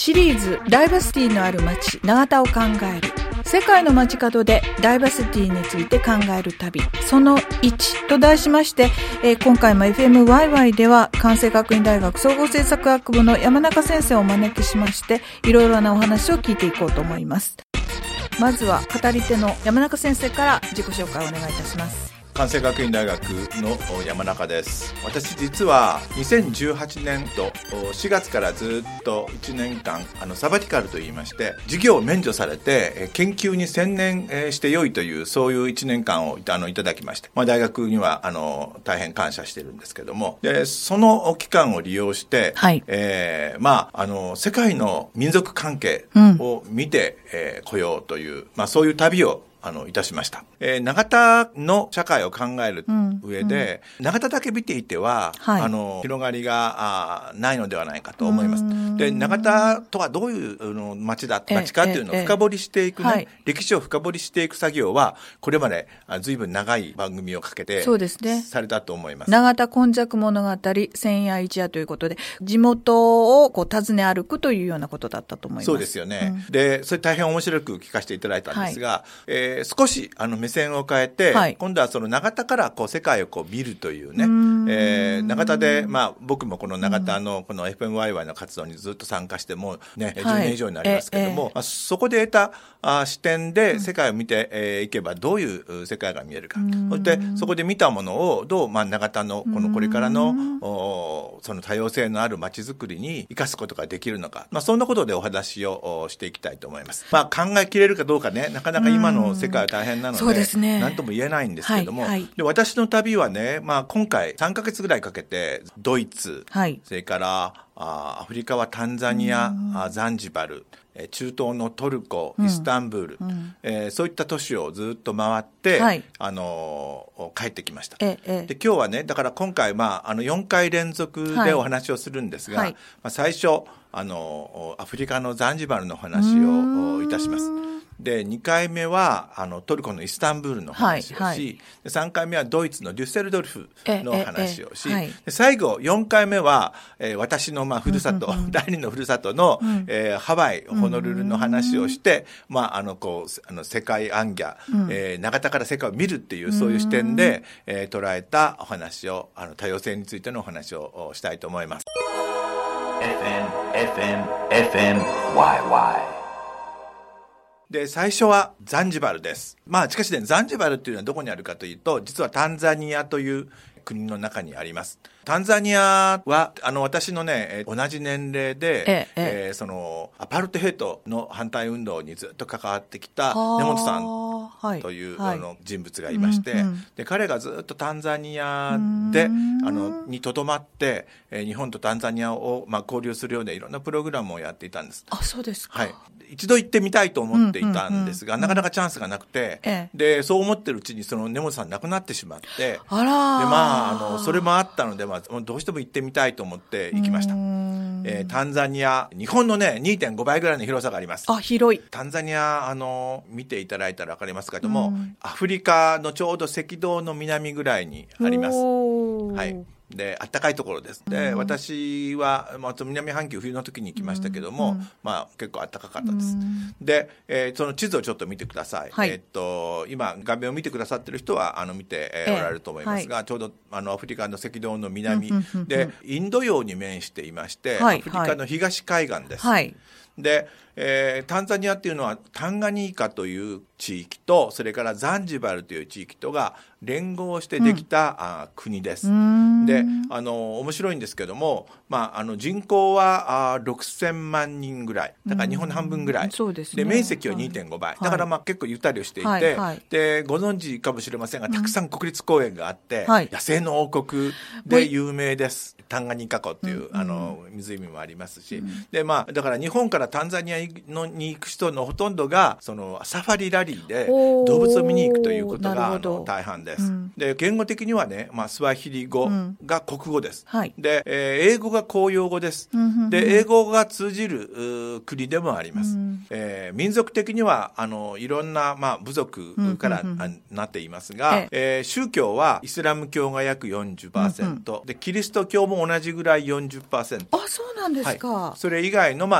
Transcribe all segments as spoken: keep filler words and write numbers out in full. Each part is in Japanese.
シリーズダイバーシティのある街長田を考える、世界の街角でダイバーシティについて考える旅そのいちと題しまして、えー、今回も エフエムワイワイ では関西学院大学総合政策学部の山中先生をお招きしまして、いろいろなお話を聞いていこうと思います。まずは語り手の山中先生から自己紹介をお願いいたします。 関西学院大学の山中です。私実はにせんじゅうはちねん度しがつからずっといちねんかんあのサバティカルといいまして、授業を免除されて研究に専念してよいという、そういういちねんかんをあのいただきまして、まあ、大学にはあの大変感謝しているんですけども、でその期間を利用して、はいえーまあ、あの世界の民族関係を見て、うんえー、来ようという、まあ、そういう旅をあのいたしました。えー、長田の社会を考える上で、うんうん、長田だけ見ていては、はい、あの広がりがあないのではないかと思います。で、長田とはどういうの町だ町かっていうのを深掘りしていくね、はい、歴史を深掘りしていく作業はこれまでずいぶん長い番組をかけてそうですねされたと思います。 長田今昔物語千夜一夜ということで、地元をこう訪ね歩くというようなことだったと思います。 そうですよね。うん、で、それ大変面白く聞かせていただいたんですが、はいえー少しあの目線を変えて、はい、今度はその長田からこう世界をこう見るというね、えー、長田で、まあ、僕もこの長田のこの エフエムワイワイ の活動にずっと参加してもう、ね、じゅうねん以上になりますけども、はいええ、そこで得たあ視点で世界を見てい、えー、けばどういう世界が見えるか、そしてそこで見たものをどう、まあ、長田のこのこれからのその多様性のある街づくりに生かすことができるのか、まあ、そんなことでお話をしていきたいと思います。まあ、考えきれるかどうかね、なかなか今の世界は大変なので、そうですね、何とも言えないんですけども、はいはい、で私の旅はね、まあ、今回さんかげつぐらいかけてドイツ、はい、それからあアフリカはタンザニア、ザンジバル、中東のトルコ、イスタンブール、うんえー、そういった都市をずっと回って、はいあのー、帰ってきました。ええ、で今日はね、だから今回、まあ、あのよんかい連続でお話をするんですが、はいまあ、最初あのアフリカのザンジバルの話をいたします。でにかいめはあのトルコのイスタンブールの話をし、はいはい、でさんかいめはドイツのデュッセルドルフの話をし、えええはい、で最後よんかいめは、えー、私のまあふるさと、うんうんうん、第二のふるさとの、うんえー、ハワイホノルルの話をして、うんまあ、あのこうあの世界行脚、うんえー、長田から世界を見るっていうそういう視点で、えー、捉えたお話をあの多様性についてのお話をしたいと思います。 エフエム エフエム エフエム ワイワイで最初はザンジバルです。まあしかしね、ザンジバルっていうのはどこにあるかというと、実はタンザニアという国の中にあります。タンザニアはあの私のね同じ年齢で、えええー、そのアパルトヘイトの反対運動にずっと関わってきた根本さんという、はい、あの人物がいまして、うんうん、で彼がずっとタンザニアであのにとどまって、えー、日本とタンザニアを、まあ、交流するようないろんなプログラムをやっていたんです。 あ、そうですか。 はい、一度行ってみたいと思っていたんですが、うんうんうん、なかなかチャンスがなくて、ええ、でそう思ってるうちにその根本さん亡くなってしまって、あらで、まあ、あのそれもあったので、まあ、どうしても行ってみたいと思って行きました。えー、タンザニア日本のね にてんごばいぐらいの広さがあります。 あ、広い。 タンザニアあの見ていただいたら分かりますけども、アフリカのちょうど赤道の南ぐらいにあります。はいで暖かいところです。で、うん、私は、まあ、南半球冬の時に行きましたけども、うんまあ、結構暖かかったです。うん、で、えー、その地図をちょっと見てください。はいえー、っと今画面を見てくださってる人はあの見て、えー、おられると思いますが、はい、ちょうどあのアフリカの赤道の南、うん、でインド洋に面していまして、はい、アフリカの東海岸です。はいでえー、タンザニアっていうのはタンガニーカという地域とそれからザンジバルという地域とが連合してできた、うん、あ国です。であの面白いんですけども、まあ、あの人口はあろくせんまんにんぐらいだから日本の半分ぐらい、そうですね、で面積は にてんごばい、はい、だからまあ結構ゆったりをしていて、はいはい、でご存知かもしれませんがたくさん国立公園があって、うん、野生の王国で有名です。タンガニーカ湖っていう、うん、あの湖もありますし、うん、でまあだから日本からタンザニアのに行く人のほとんどがそのサファリラリーで動物を見に行くということがあの大半です。うん、で言語的にはね、まあ、スワヒリ語が国語です。うんはい、で、えー、英語が公用語です。うん、で英語が通じる国でもあります。うんえー、民族的にはあのいろんな、まあ、部族から、うん、なっていますが、ええー、宗教はイスラム教が約 よんじゅっパーセント、うん、でキリスト教も同じぐらい よんじゅっパーセント。 あ、そうなんですか。 はい、それ以外の、まあ、土着の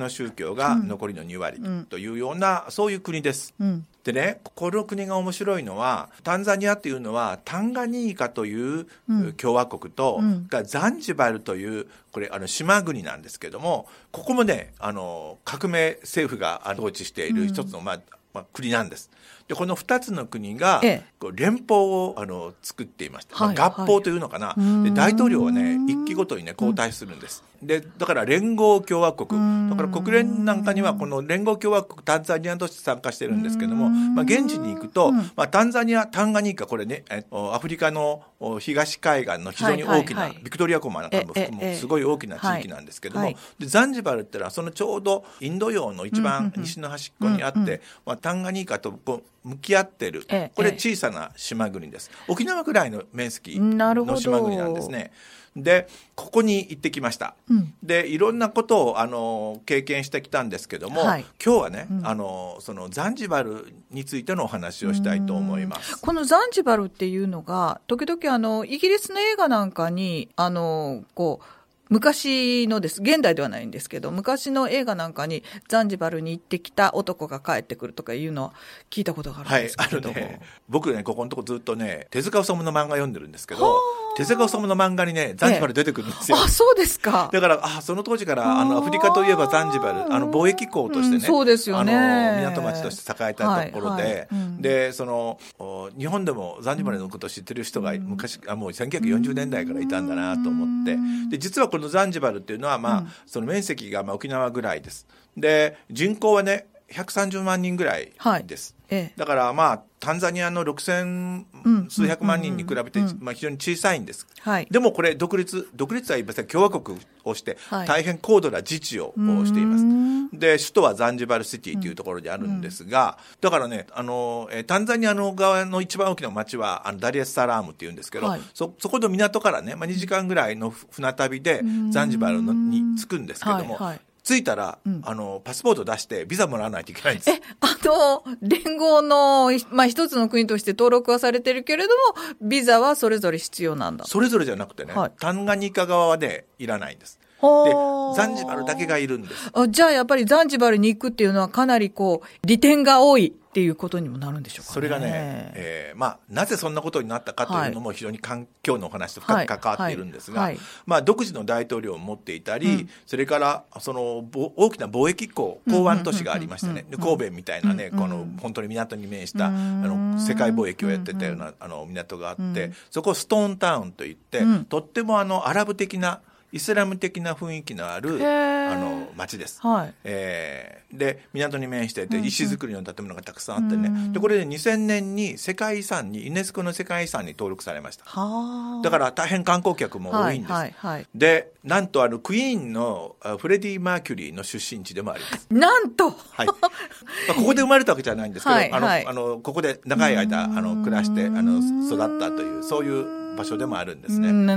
の宗教が残りのに割というような、うん、そういう国です、うん、でね、この国が面白いのは、タンザニアっていうのはタンガニーカという共和国と、うん、ザンジバルというこれあの島国なんですけども、ここもね、あの革命政府が統治している一つの、まあまあ、国なんです。でこのふたつの国が連邦をあの作っていました、まあ、合法というのかな、はいはい、で大統領はね一期ごとにね交代するんです、うん、でだから連合共和国だから国連なんかにはこの連合共和国タンザニアとして参加してるんですけども、まあ、現地に行くと、まあ、タンザニアタンガニーカこれねアフリカの東海岸の非常に大きな、はいはいはい、ビクトリア湖なんかも含むすごい大きな地域なんですけども、はいはい、でザンジバルってのはそのちょうどインド洋の一番西の端っこにあって、うんうんまあ、タンガニーカとこう向き合ってる、ええ、これ小さな島国です。沖縄ぐらいの面積の島国なんですね。でここに行ってきました、うん、でいろんなことをあの経験してきたんですけども、はい、今日はね、うん、あのそのザンジバルについてのお話をしたいと思います。 このザンジバルっていうのが時々あのイギリスの映画なんかにあのこう昔のです。現代ではないんですけど、昔の映画なんかにザンジバルに行ってきた男が帰ってくるとかいうのは聞いたことがあるんですけど、はい、あるね。 僕ね、ここのとこずっとね、手塚治虫の漫画読んでるんですけど、手塚治虫の漫画にね、ザンジバル出てくるんですよ。 ええ、あ、そうですか。 だから、あ、その当時から、あの、アフリカといえばザンジバル、あの、貿易港としてね、うん、 そうですよね。 あの、港町として栄えたところで、はいはいうん、で、その、日本でもザンジバルのことを知ってる人が昔、あもうせんきゅうひゃくよんじゅうねんだいからいたんだなと思って、で、実はこのザンジバルっていうのは、まあ、うん、その面積がまあ沖縄ぐらいです。で、人口はね、ひゃくさんじゅうまんにんぐらいです。はいええ、だからまあタンザニアのろくせん数百万人に比べて、まあ、非常に小さいんです、はい、でもこれ独立独立は言いません共和国をして大変高度な自治をしています、はい、で首都はザンジバルシティというところであるんですが、うん、だからねあのタンザニアの側の一番大きな町はあのダリエスサラームっていうんですけど、はい、そ, そこの港からね、まあ、にじかんぐらいの船旅でザンジバルのに着くんですけども、はいはい着いたら、うん、あのパスポート出してビザもらわないといけないんです。 え、あの連合のまあ一つの国として登録はされてるけれども、ビザはそれぞれ必要なんだ。 それぞれじゃなくてね、はい、タンガニカ側はねいらないんです。でザンジバルだけがいるんです。 あ、じゃあやっぱりザンジバルに行くっていうのはかなりこう利点が多いっていうことにもなるんでしょうかね。 それがね、えーまあ、なぜそんなことになったかというのも非常に環境のお話と深く関わっているんですが、はいはいはいまあ、独自の大統領を持っていたり、うん、それからその大きな貿易港港湾都市がありましてね、うんうんうんうん、神戸みたいなね、うんうん、この本当に港に面したあの世界貿易をやってたようなあの港があって、うん、そこをストーンタウンといって、うん、とってもあのアラブ的なイスラム的な雰囲気のあるあの町です、はいえー、で港に面していて石造りの建物がたくさんあってね、うんうん、でこれでにせんねんに世界遺産にユネスコの世界遺産に登録されました。はだから大変観光客も多いんです、はいはいはい、でなんとあのクイーンのフレディ・マーキュリーの出身地でもあります。 なんと、 はいまあ、ここで生まれたわけじゃないんですけど、はいはい、あのあのここで長い間あの暮らしてあの育ったというそういう場所でもあるんですね。 うん、はい、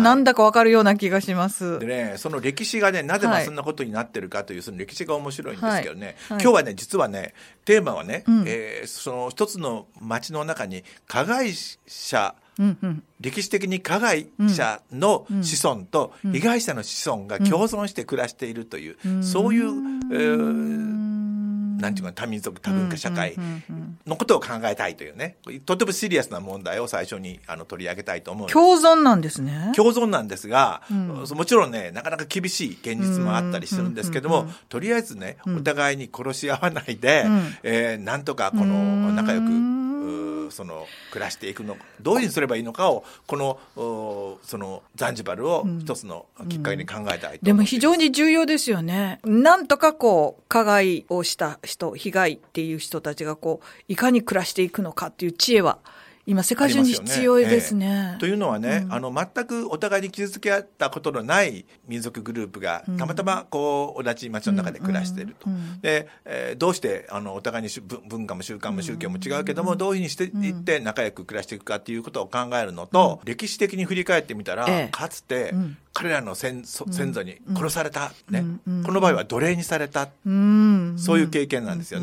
なんだかわかるような気がします。 でね、その歴史がね、なぜまあそんなことになってるかという、その歴史が面白いんですけどね、はいはい、今日はね、実はね、テーマはね、うんえー、その一つの町の中に加害者、うんうん、歴史的に加害者の子孫と被害者の子孫が共存して暮らしているという、うん、そういう、えーなんていうか多民族多文化社会のことを考えたいというね、とてもシリアスな問題を最初にあの取り上げたいと思うんです。 共存なんですね。 共存なんですが、うん、もちろんねなかなか厳しい現実もあったりするんですけども、うんうんうんうん、とりあえずねお互いに殺し合わないで、うんえー、なんとかこの仲良くその暮らしていくのどういうふうにすればいいのかをこのそのザンジバルを一つのきっかけに考えたいと思います、うんうん、 でも非常に重要ですよね。なんとかこう加害をした人被害っていう人たちがこういかに暮らしていくのかっていう知恵は今世界中に必要ですね。 えー、というのはね、うん、あの全くお互いに傷つけ合ったことのない民族グループがたまたまこう同じ町の中で暮らしていると、うんうん、で、えー、どうしてあのお互いに文化も習慣も宗教も違うけども、うん、どういうふうにしていって仲良く暮らしていくかっていうことを考えるのと、うん、歴史的に振り返ってみたら、えー、かつて、うん彼らの 先, 先祖に殺された、うんねうん、この場合は奴隷にされた、うん、そういう経験なんですよね、うん、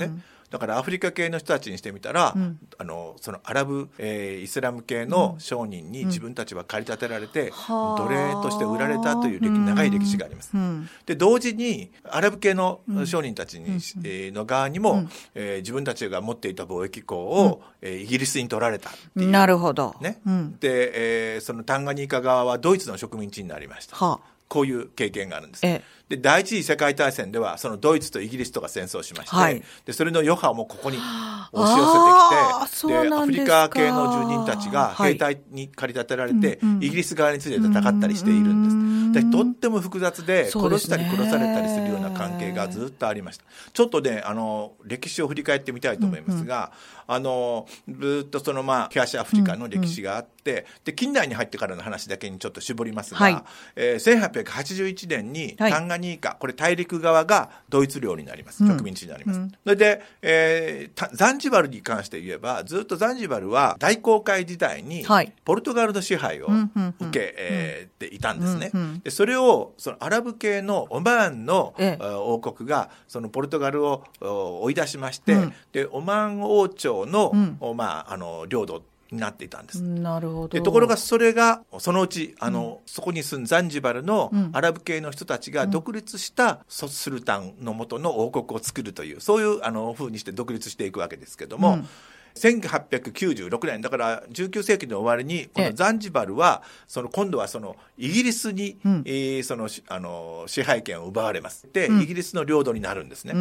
だからアフリカ系の人たちにしてみたら、 うん、 あのそのアラブ、えー、イスラム系の商人に自分たちは駆り立てられて、うん、奴隷として売られたという歴長い歴史があります、うん、で同時にアラブ系の商人たちに、うん、えー、の側にも、うん、えー、自分たちが持っていた貿易港を、うん、えー、イギリスに取られたっていう、 なるほど、 ね、うん、で、えー、そのタンガニーカ側はドイツの植民地になりました、はあ、こういう経験があるんです、ええ、で第一次世界大戦ではそのドイツとイギリスとが戦争しまして、はい、でそれの余波もここに押し寄せてきて、でアフリカ系の住人たちが兵隊に駆り立てられて、はい、イギリス側について戦ったりしているんです。でとっても複雑で殺したり殺されたりするような関係がずっとありました。ちょっとねあの歴史を振り返ってみたいと思いますが、うんうん、あのずっとそのまあ東アフリカの歴史があって、うんうん、で近代に入ってからの話だけにちょっと絞りますが、はい、えー、せんはっぴゃくはちじゅういちねんにタンガニーカ、はい、これ大陸側がドイツ領になります、植民地になります、うん、それで、えー、ザンジバルに関して言えばずっとザンジバルは大航海時代にポルトガルの支配を受け、えー、ていたんですね、うんうん、でそれをそのアラブ系のオマーンの、ええ、王国がそのポルトガルを追い出しまして、うん、でオマーン王朝の、うん、まあ、あの領土になっていたんです。 なるほど。 でところがそれがそのうちあの、うん、そこに住むザンジバルのアラブ系の人たちが独立したソスルタンの元の王国を作るというそういうあの風にして独立していくわけですけども、うん、せんはっぴゃくきゅうじゅうろくねんだからじゅうきゅうせいきの終わりにこのザンジバルはその今度はそのイギリスに、うん、えー、そのあの支配権を奪われます。で、うん、イギリスの領土になるんですね、うん、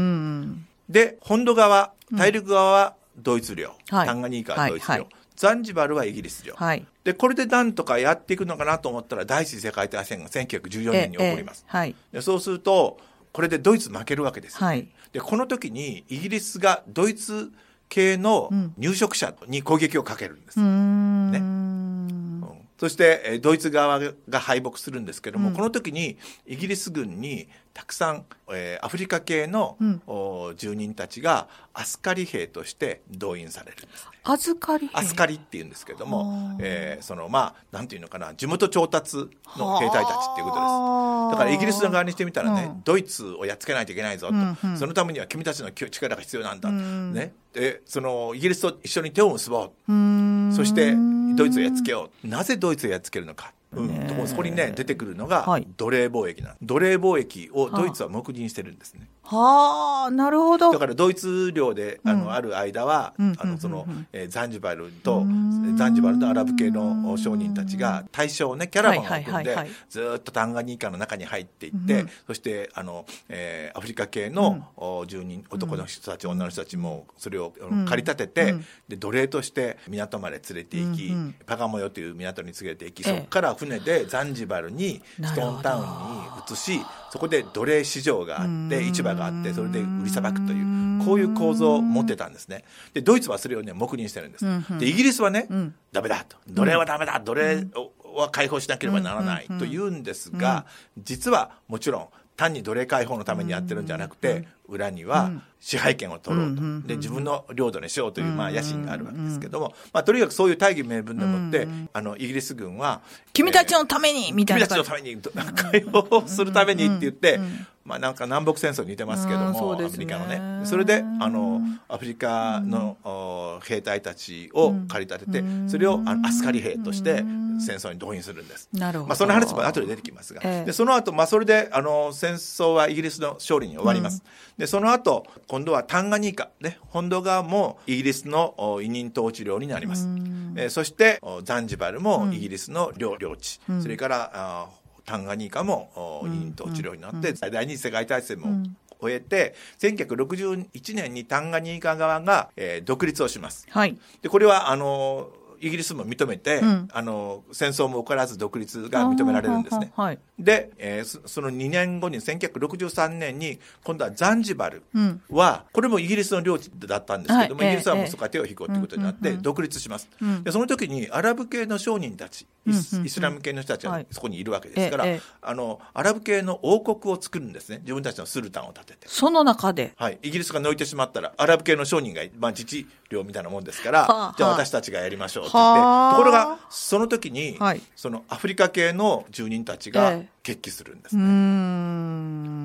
で本土側大陸側はドイツ領、うん、タンガニーカはドイツ領、はいはい、ザンジバルはイギリス領、はい、でこれでなんとかやっていくのかなと思ったら第一次世界大戦がせんきゅうひゃくじゅうよねんに起こります、ええはい、でそうするとこれでドイツ負けるわけですよ、ね、はい、でこの時にイギリスがドイツ系の入植者に攻撃をかけるんです、うんね、うん、そしてドイツ側が敗北するんですけども、うん、この時にイギリス軍にたくさん、えー、アフリカ系の、うん、住人たちがアスカリ兵として動員されるんです、ね、 アスカリ兵アスカリっていうんですけども、えー、そのまあなんていうのかな地元調達の兵隊たちっていうことです。だからイギリスの側にしてみたらね、うん、ドイツをやっつけないといけないぞと、うんうん、そのためには君たちの力が必要なんだと、うんね、でそのイギリスと一緒に手を結ぼう、うん、そしてドイツをやっつけよう。なぜドイツをやっつけるのか、うん、そこにね出てくるのが奴隷貿易なんです。奴隷貿易をドイツは目次にしてるんですね。 はあ、なるほど。 だからドイツ領であの、うん、ある間は、うん、あのその、うんえー、ザンジバルとザンジバルのアラブ系の商人たちが対象ねキャラバンを組んで、はいはいはいはい、ずっとタンガニーカの中に入っていって、うん、そしてあの、えー、アフリカ系の、うん、住人男の人たち、うん、女の人たちもそれを駆り立てて、うん、で奴隷として港まで連れて行き、うん、パガモヨという港に連れて行き、そこから船でザンジバルにストーンタウンに移し、そこで奴隷市場があって市場があってそれで売りさばくというこういう構造を持ってたんですね。でドイツはそれをね黙認してるんです、うんうん、でイギリスはね、うん、ダメだと奴隷はダメだ、奴隷は解放しなければならないと言うんですが、実はもちろん単に奴隷解放のためにやってるんじゃなくて、裏には支配権を取ろうと、で自分の領土にしようというまあ野心があるわけですけども、まあ、とにかくそういう大義名分でもって、あのイギリス軍は君たちのためにみたいな、 君たちのために解放するためにって言って、まあ、なんか南北戦争に似てますけども、アフリカのね、それであのアフリカの、うん、兵隊たちを駆り立てて、うん、それをあのアスカリ兵として戦争に動員するんです。 なるほど。 まあ、その話も後で出てきますが、ええ、でその後、まあ、それであの戦争はイギリスの勝利に終わります、うん、でその後今度はタンガニーカ、ね、本土側もイギリスの委任統治領になります、うんえー、そしてザンジバルもイギリスの 領,、領地、うん、それからあタンガニーカも委任統治領になって、うんうん、第二次世界大戦も終えて、うん、せんきゅうひゃくろくじゅういちねんにタンガニーカ側が、えー、独立をします、はい、でこれはあのイギリスも認めて、うん、あの戦争も起こらず独立が認められるんですね、はい、で、えー、そ, そのにねんごにせんきゅうひゃくろくじゅうさんねんに今度はザンジバルは、うん、これもイギリスの領地だったんですけども、はい、イギリスはもうそこから手を引こうということになって独立します、うんうんうん、でその時にアラブ系の商人たち、うんうんうん、イスラム系の人たちはそこにいるわけですから、はい、あのアラブ系の王国を作るんですね。自分たちのスルタンを立てて、 その中で、 はい、イギリスが抜いてしまったらアラブ系の商人が、まあ、自治領みたいなもんですから、はあ、じゃあ私たちがやりましょうって言って、はあ、ところがその時に、はい、そのアフリカ系の住人たちが決起するんですね、えー、うーん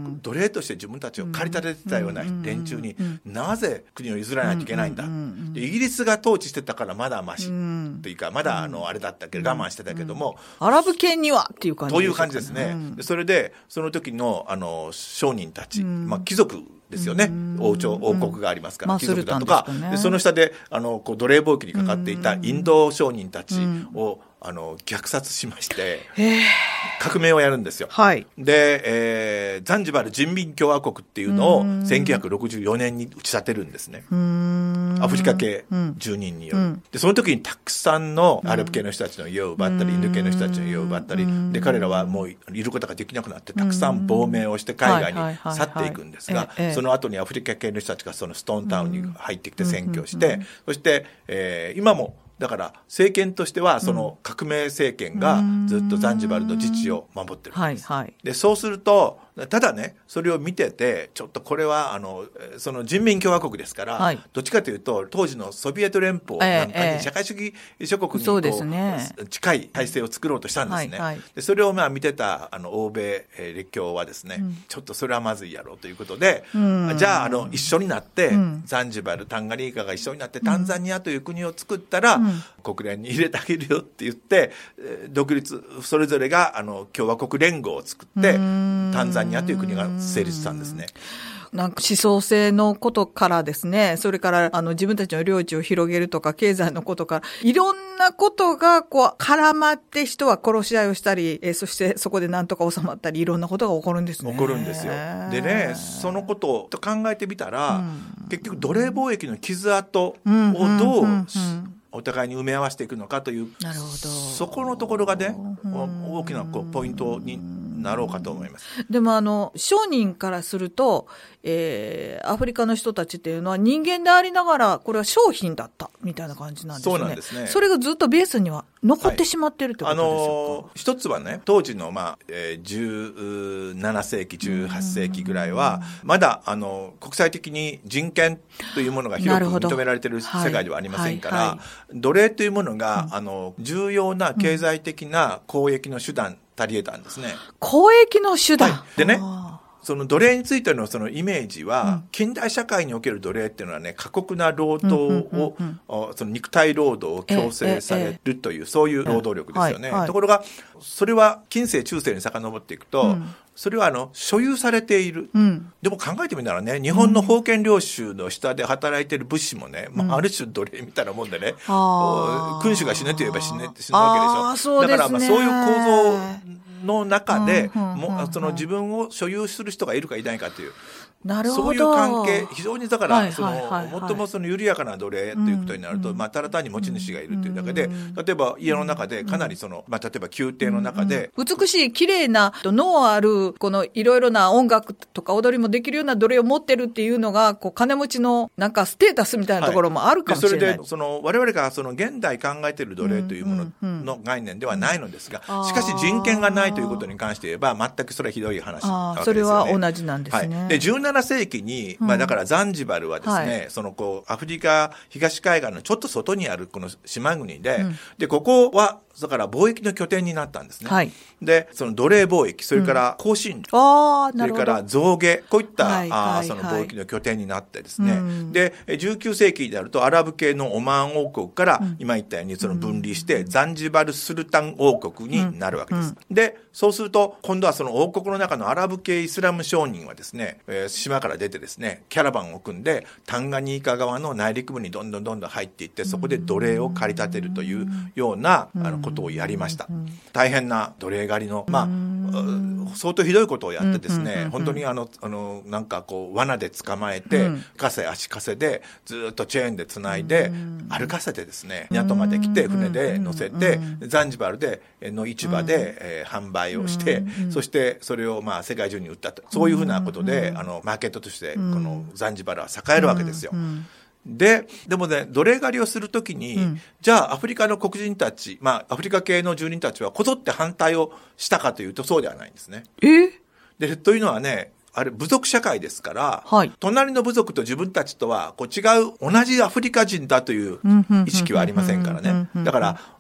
奴隷として自分たちを駆り立ててたような連中に、なぜ国を譲らないといけないんだ。でイギリスが統治してたからまだマシというか、まだあのあれだったけど我慢してたけども、 アラブ圏にはっていう感じという感じですね。でそれでその時のあの商人たち、まあ貴族ですよね。王朝、王国がありますから、貴族だとか、でその下であのこう奴隷貿易にかかっていたインド商人たちをあの虐殺しまして、革命をやるんですよ。 はい、 で、えー、ザンジバル人民共和国っていうのをせんきゅうひゃくろくじゅうよねんに打ち立てるんですね。アフリカ系住人による。で、その時にたくさんのアラブ系の人たちの家を奪ったり、インド系の人たちの家を奪ったり、で、彼らはもういることができなくなって、たくさん亡命をして海外に去っていくんですが、その後にアフリカ系の人たちがそのストーンタウンに入ってきて占拠して、そして、えー、今もだから政権としてはその革命政権がずっとザンジバルの自治を守ってるんです。 はいはい、 でそうするとただねそれを見ててちょっとこれはあのその人民共和国ですから、はい、どっちかというと当時のソビエト連邦なんかに社会主義諸国にこう、ええね、近い体制を作ろうとしたんですね。はいはい、でそれをまあ見てたあの欧米列強はですね、うん、ちょっとそれはまずいやろうということで、うん、じゃあ、あの一緒になって、うん、ザンジバルタンガニーカが一緒になってタンザニアという国を作ったら、うん、国連に入れてあげるよって言って独立それぞれがあの共和国連合を作ってタンザニアという国が成立したんですね。 なんか思想性のことからですね、それからあの自分たちの領地を広げるとか経済のことからいろんなことがこう絡まって人は殺し合いをしたり、えー、そしてそこでなんとか収まったりいろんなことが起こるんですね。 起こるんですよ。でね、そのことを考えてみたら、うん、結局奴隷貿易の傷跡をどうお互いに埋め合わせていくのかという、 なるほど、 そこのところがね、大きなこうポイントになろうかと思います。 でもあの商人からすると、えー、アフリカの人たちっていうのは人間でありながらこれは商品だったみたいな感じなんですね。 そうなんですね。 それがずっとベースには残ってしまってるってことでしょうか。はい、あの一つはね、当時の、まあえー、じゅうななせいきじゅうはっせいきぐらいはまだあの国際的に人権というものが広く認められている世界ではありませんから、はいはいはい、奴隷というものが、うん、あの重要な経済的な交易の手段足り得たんですね。 交易の手段、 はい、でね、その奴隷についてのそのイメージは、うん、近代社会における奴隷っていうのはね、過酷な労働を、うんうんうんうん、その肉体労働を強制されるという、ええ、そういう労働力ですよね。はいはい、ところがそれは近世中世に遡っていくと、うん、それはあの所有されている、うん、でも考えてみたらね、日本の封建領主の下で働いている武士もね、うん、まあ、ある種奴隷みたいなもんでね、うん、君主が死ねと言えば死ねって死ぬわけでしょ。 そうですね、 だからまあそういう構造の中で、うんうんうんうん、もその自分を所有する人がいるかいないかという、 なるほど、 そういう関係、非常にだから、はいはいはいはい、その最もその緩やかな奴隷ということになると、うん、まあ、ただ単に持ち主がいるというだけで、うん、例えば家の中でかなりその、まあ、例えば宮廷の中で、 うんうん、美しい綺麗な脳あるこのいろいろな音楽とか踊りもできるような奴隷を持ってるっていうのがこう金持ちのなんかステータスみたいなところもあるかもしれない。 はい、それでその我々がその現代考えている奴隷というものの概念ではないのですが、うんうんうん、しかし人権がないということに関して言えば全くそれはひどい話なわけですよね。 それは同じなんですね。 はい、でじゅうななせいきにまあ、だからザンジバルはですね、はい、そのこうアフリカ東海岸のちょっと外にあるこの島国で、うん、でここはだから貿易の拠点になったんですね。はい、でその奴隷貿易、それから香辛料、うん、それから象牙、こういった、はい、あその貿易の拠点になってですね、うん、でじゅうきゅうせいきになるとアラブ系のオマーン王国から、うん、今言ったようにその分離して、うん、ザンジバルスルタン王国になるわけです。うんうん、でそうすると今度はその王国の中のアラブ系イスラム商人はですね、えー、島から出てですねキャラバンを組んでタンガニーカ側の内陸部にどんどんどんどん入っていって、そこで奴隷を駆り立てるというようなあのことをやりました。大変な奴隷狩りの、まあ、相当ひどいことをやってですね、本当にあのあのなんかこう罠で捕まえて、かせ足かせでずっとチェーンでつないで歩かせてですね、港まで来て船で乗せてザンジバルでの市場で、えー、販売をして、そしてそれをまあ世界中に売ったと、そういうふうなことであのマーケットとしてこのザンジバルは栄えるわけですよ。で、でもね、奴隷狩りをするときに、うん、じゃあアフリカの黒人たち、まあアフリカ系の住人たちはこぞって反対をしたかというとそうではないんですね。 え？ で、というのはね、あれ部族社会ですから、はい、隣の部族と自分たちとはこう違う同じアフリカ人だという意識はありませんからね。だから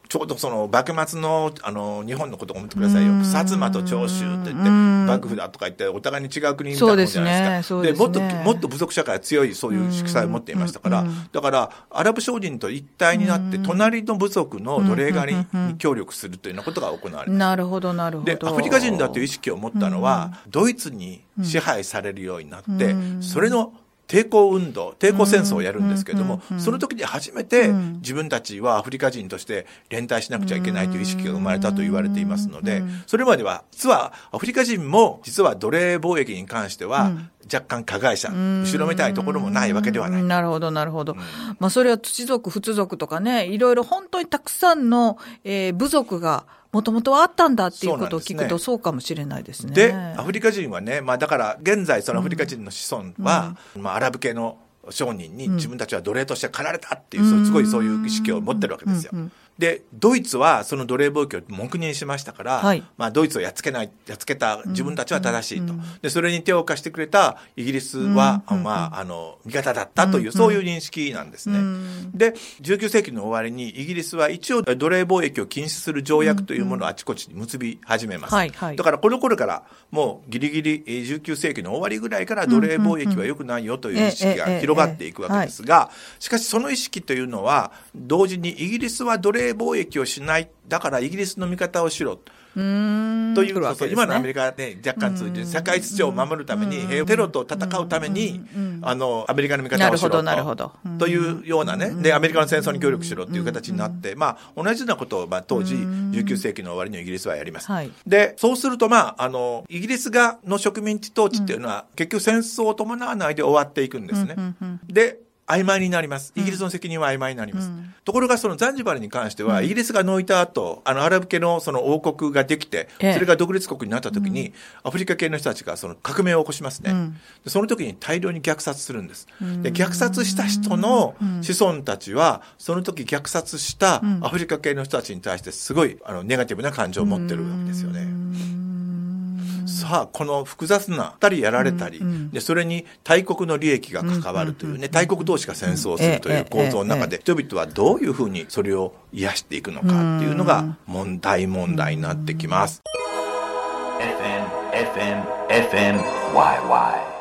ちょうどその幕末のあの日本のことを思ってくださいよ。薩摩と長州って言って幕府だとか言ってお互いに違う国みたいなもんじゃないですか。 そうですね。そうですね。 でもっともっと部族社会は強いそういう色彩を持っていましたから、だからアラブ商人と一体になって隣の部族の奴隷狩りに協力するというようなことが行われます。 なるほどなるほど。 でアフリカ人だという意識を持ったのは、ドイツに支配されるようになって、それの抵抗運動、抵抗戦争をやるんですけれども、その時に初めて自分たちはアフリカ人として連帯しなくちゃいけないという意識が生まれたと言われていますので、それまでは実はアフリカ人も実は奴隷貿易に関しては若干加害者、後ろめたいところもないわけではない。 なるほどなるほど。うん、まあそれは土族、仏族とかね、いろいろ本当にたくさんの、えー、部族がもともとあったんだっていうことを聞くとそうかもしれないですね。 で、アフリカ人はね、まあだから現在そのアフリカ人の子孫は、うんまあアラブ系の商人に自分たちは奴隷として狩られたっていう、うん、すごいそういう意識を持ってるわけですよ。うんうん、で、ドイツはその奴隷貿易を黙認しましたから、はい、まあドイツをやっつけない、やっつけた自分たちは正しいと。うんうん、で、それに手を貸してくれたイギリスは、うんうん、まあ、あの、味方だったという、うんうん、そういう認識なんですね。うん、で、じゅうきゅう世紀の終わりにイギリスは一応奴隷貿易を禁止する条約というものをあちこちに結び始めます。うんうんはいはい、だからこの頃からもうギリギリじゅうきゅう世紀の終わりぐらいから奴隷貿易は良くないよという意識が広がっていくわけですが、しかしその意識というのは同時にイギリスは奴隷貿易をしない、だからイギリスの味方をしろうーんという、そうそう、今のアメリカはね、若干続いて世界秩序を守るために、テロと戦うために、あの、アメリカの味方をしろと。 なるほど、 というようなね、で、アメリカの戦争に協力しろという形になって、まあ、同じようなことを、まあ、当時、じゅうきゅう世紀の終わりのイギリスはやります。はい、で、そうすると、まあ、あの、イギリスが、の植民地統治っていうのは、結局戦争を伴わないで終わっていくんですね。で、曖昧になります。イギリスの責任は曖昧になります。うん、ところがそのザンジバルに関しては、うん、イギリスが抜いた後、あのアラブ系のその王国ができて、それが独立国になった時に、うん、アフリカ系の人たちがその革命を起こしますね。うん、でその時に大量に虐殺するんです。で虐殺した人の子孫たちは、その時虐殺したアフリカ系の人たちに対してすごいあのネガティブな感情を持ってるわけですよね。さあ、この複雑な二人やられたり、うんうん、でそれに大国の利益が関わるというね、大国同士が戦争をするという構造の中で、人々はどういうふうにそれを癒していくのかっていうのが問題問題になってきます。エフエム、エフエム、エフエム、ワイワイ。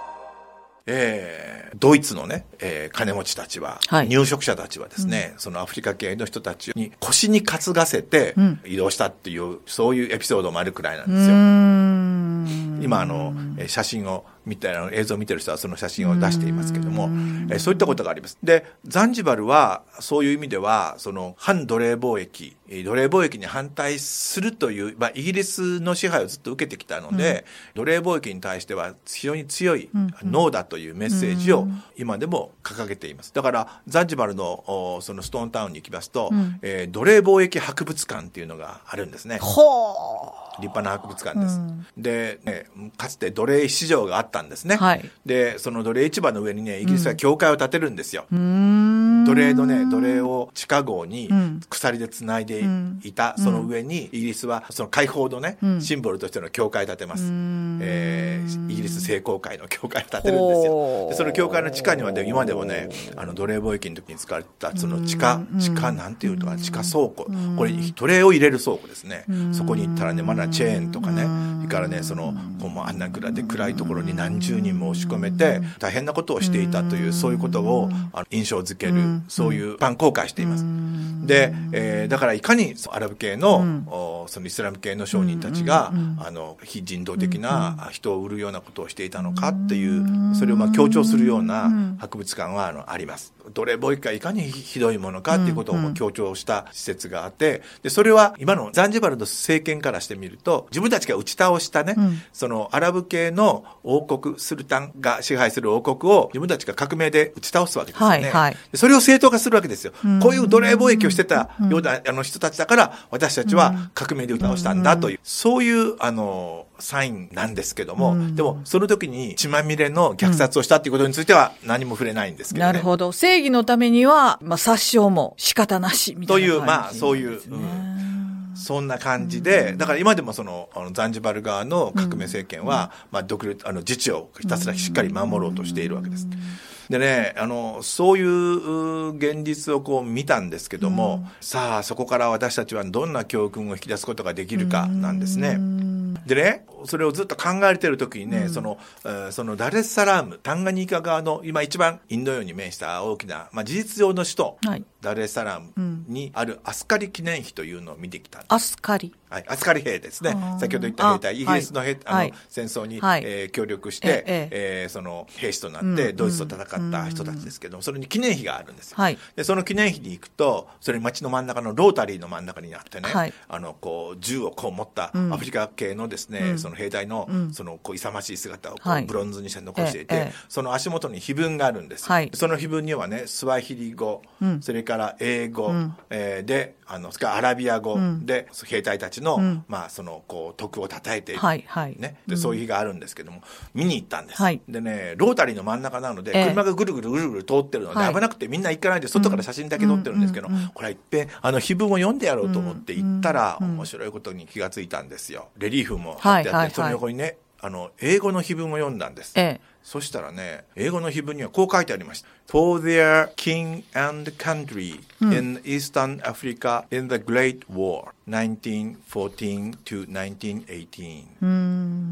えー、ドイツのね、えー、金持ちたちは、はい、入植者たちはですね、うん、そのアフリカ系の人たちに腰に担がせて移動したっていう、うん、そういうエピソードもあるくらいなんですよ。今あの写真を見て映像を見てる人はその写真を出していますけれども、えそういったことがあります。でザンジバルはそういう意味ではその反奴隷貿易奴隷貿易に反対するという、まあ、イギリスの支配をずっと受けてきたので、うん、奴隷貿易に対しては非常に強いノーだというメッセージを今でも掲げています。だからザンジバルのそのストーンタウンに行きますと、うんえー、奴隷貿易博物館っていうのがあるんですね。 ほー立派な博物館です。うん、で、ね、かつて奴隷市場があったんですね。はい、で、その奴隷市場の上にね、イギリスは教会を建てるんですよ。うん、奴隷のね、奴隷を地下壕に鎖でつないでいた、うん、その上にイギリスはその解放のね、うん、シンボルとしての教会を建てます。うんえー、イギリス聖公会の教会を建てるんですよ。でその教会の地下には、ね、今でもね、あの奴隷貿易の時に使われたその地下、地下なんていうのか、地下倉庫、これ奴隷を入れる倉庫ですね。そこに行ったらね、まだチェーンとかね、それからね、そのこうあんなくらいで暗いところに何十人も押し込めて大変なことをしていたという、そういうことを印象づける、そういう一般公開しています。で、えー、だからいかにアラブ系の、そのイスラム系の商人たちが、あの非人道的な人を売るようなことをしていたのかっていう、それをまあ強調するような博物館はあのあります。奴隷貿易がいかにひどいものかっていうことを強調した施設があって、でそれは今のザンジバルの政権からしてみると、自分たちが打ち倒したね、うん、そのアラブ系の王国、スルタンが支配する王国を自分たちが革命で打ち倒すわけですよね。はいはい、それを正当化するわけですよ。うん、こういう奴隷貿易をしてたような、うん、あの人たちだから、私たちは革命で打ち倒したんだという、うん、そういうあのサインなんですけども、うん、でもその時に血まみれの虐殺をしたということについては何も触れないんですけどね。 なるほど。正義のためには、まあ、殺傷も仕方なしみたいな感じ、ね、という、 まあそういう、うん、そんな感じで、だから今でもその、あのザンジバル側の革命政権は、うん、まあ独立、あの自治をひたすらしっかり守ろうとしているわけです。うんでね、あの、そういう現実をこう見たんですけども、うん、さあ、そこから私たちはどんな教訓を引き出すことができるかなんですね。でね、それをずっと考えているときにね、うん、その、そのダレッサラーム、タンガニーカ側の今一番インド洋に面した大きな、まあ、事実上の首都、はい、ダレッサラームにあるアスカリ記念碑というのを見てきたんです。 アスカリはい、アスカリ兵ですね。先ほど言った兵隊、イギリスの兵、あの、はい、戦争に、はい、えー、協力して、えええー、その兵士となって、ドイツと戦った人たちですけども、うん、それに記念碑があるんですよ。はい、で、その記念碑に行くと、それ街の真ん中のロータリーの真ん中にあってね、はい、あの、こう、銃をこう持ったアフリカ系のですね、うん、その兵隊の、うん、その、こう、勇ましい姿をこう、はい、ブロンズにして残していて、ええ、その足元に碑文があるんです。はい、その碑文にはね、スワヒリ語、うん、それから英語、うん、えー、で、あの、それからアラビア語で、うん、兵隊たちの、うん、まあ、その、こう、徳を称えている、はいはい、ね。で、そういう日があるんですけども、見に行ったんです。はい、でね、ロータリーの真ん中なので、車がぐるぐるぐるぐる通ってるので、えー、危なくてみんな行かないで、外から写真だけ撮ってるんですけど、うん、これは一遍、あの、碑文を読んでやろうと思って行ったら、うん、面白いことに気がついたんですよ。レリーフも貼ってあって、はいはいはい、その横にね、あの、英語の碑文を読んだんです。ええ、そしたらね、英語の碑文にはこう書いてありました。For their king and country in Eastern Africa in the Great War nineteen fourteen to nineteen eighteen、うん、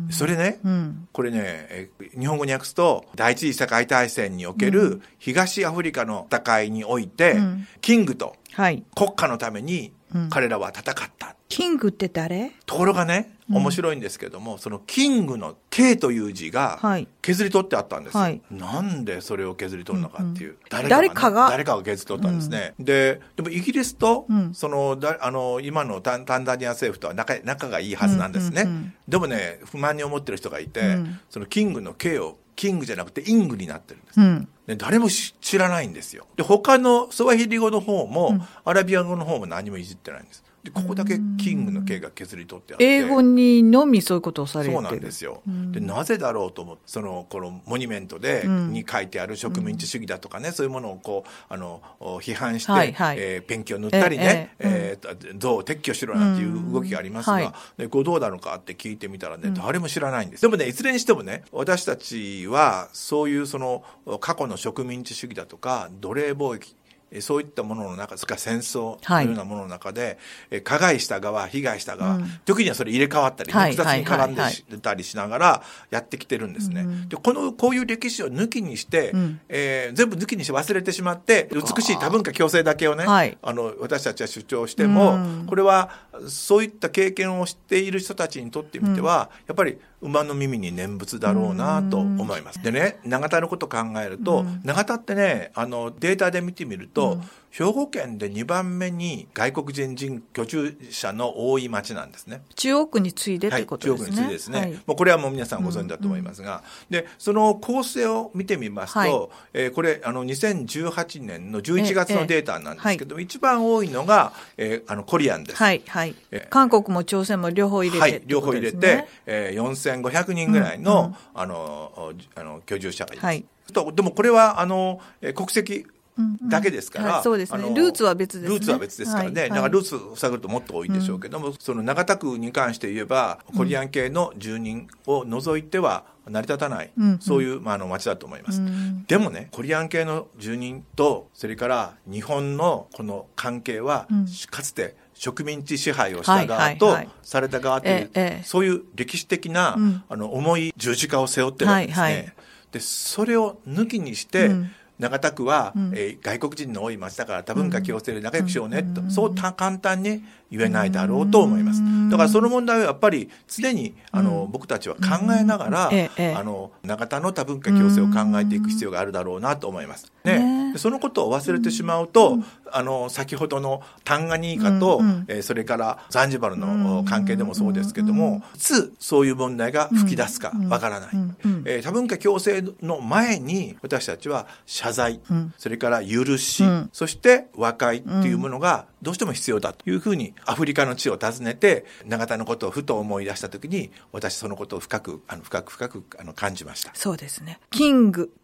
それね、うん、これね、日本語に訳すと、第一次世界大戦における東アフリカの戦いにおいて、うん、キングと国家のために彼らは戦った。うん、 キングって誰？ ところがね、面白いんですけども、うん、そのキングの K という字が削り取ってあったんですよ。はい、なんでそれを削り取るのかっていう。うんうん、誰かが、ね、誰かが誰かが削り取ったんですね。うん、で、でもイギリスと、うん、その、だあの、今のタン、タンザニア政府とは仲、仲がいいはずなんですね。うんうんうん、でもね、不満に思ってる人がいて、うん、そのキングの K をキングじゃなくてイングになってるんです。うん、で誰も知らないんですよ。で、他のスワヒリ語の方も、うん、アラビア語の方も何もいじってないんです。でここだけキングのKが削り取ってあって、 英語にのみそういうことをされてる。 そうなんですよ。でなぜだろうと思って、そのこのモニュメントで、うん、に書いてある植民地主義だとかね、うん、そういうものをこうあの批判して、はいはい、えー、ペンキを塗ったりね、えーえーえー、像を撤去しろなんていう動きがありますが、うんはい、でこうどうなのかって聞いてみたらね、うん、誰も知らないんです。でもね、いずれにしてもね、私たちはそういうその過去の植民地主義だとか奴隷貿易、そういったものの中、それから戦争というようなものの中で、はい、加害した側、被害した側、うん、時にはそれ入れ替わったり、複雑に絡んでたりしながらやってきてるんですね。うん、でこの、こういう歴史を抜きにして、うん、えー、全部抜きにして忘れてしまって、美しい多文化共生だけをね、はい、あの、私たちは主張しても、うん、これは、そういった経験をしている人たちにとってみては、うん、やっぱり馬の耳に念仏だろうなと思います。でね、永田のことを考えると、うん、永田ってね、あの、データで見てみると、うん、兵庫県でにばんめに外国人人居住者の多い町なんですね。 中央区に次いでってことですね。 はい、中央区に次いでですね。はい、もうこれはもう皆さんご存知だと思いますが、うんうん、で、その構成を見てみますと、はい、えー、これ、あの、にせんじゅうはちねんのじゅういちがつのデータなんですけど、ええはい、一番多いのが、えー、あの、コリアンです。はい、はい。えー、韓国も朝鮮も両方入れて、ね、はい、両方入れて、えー、よんせんごひゃくにんぐらいの、うんうん、あの、あの、居住者がいます。はい、とでもこれは、あの、国籍、だけですから、うんうんはい、 そうですね。ルーツは別ですね。 ルーツは別ですからね。はい、だからルーツを探るともっと多いんでしょうけども、うん、その長田区に関して言えば、コリアン系の住人を除いては成り立たない、うん、そういう、まあ、あの町だと思います、うん。でもね、コリアン系の住人と、それから日本のこの関係は、うん、かつて植民地支配をした側とされた側という、はいはいはい、そういう歴史的な、うん、あの重い十字架を背負ってるわけですね。はいはい、で、それを抜きにして、うん長田区は、うんえー、外国人の多い町だから多文化共生で仲良くしようねと、うん、そう簡単に言えないだろうと思います。だからその問題はやっぱり常にあの、うん、僕たちは考えながら、うんええ、あの長田の多文化共生を考えていく必要があるだろうなと思います。ね、でそのことを忘れてしまうと、うん、あの先ほどのタンガニーカと、うんえー、それからザンジバルの関係でもそうですけども、いつそういう問題が吹き出すかわからない、うんうんえー、多文化共生の前に私たちは謝罪、うん、それから許し、うん、そして和解っていうものがどうしても必要だというふうにアフリカの地を訪ねて永田のことをふと思い出したときに私そのことを深くあの深く深くあの感じました。 そうですね。キング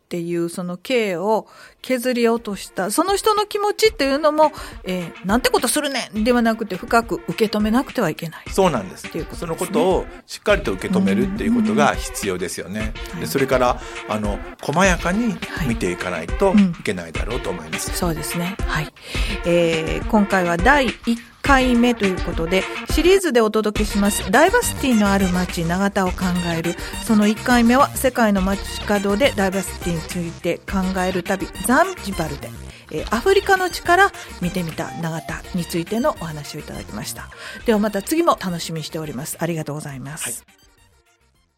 っていうその刑を削り落とした、その人の気持ちっていうのも、えー、なんてことするねんではなくて深く受け止めなくてはいけない。 そうなんです。 っていうことですね。 そのことをしっかりと受け止めるっていうことが必要ですよね。うん、でそれからあの細やかに見ていかないといけないだろうと思います。 はい、うん、そうですね。はい。えー、今回はだいいっかいめということでシリーズでお届けしますダイバーシティのある街長田を考える。そのいっかいめは世界の街角でダイバーシティについて考える旅ザンジバルで、えー、アフリカの地から見てみた長田についてのお話をいただきました。ではまた次も楽しみにしております。ありがとうございます。はい。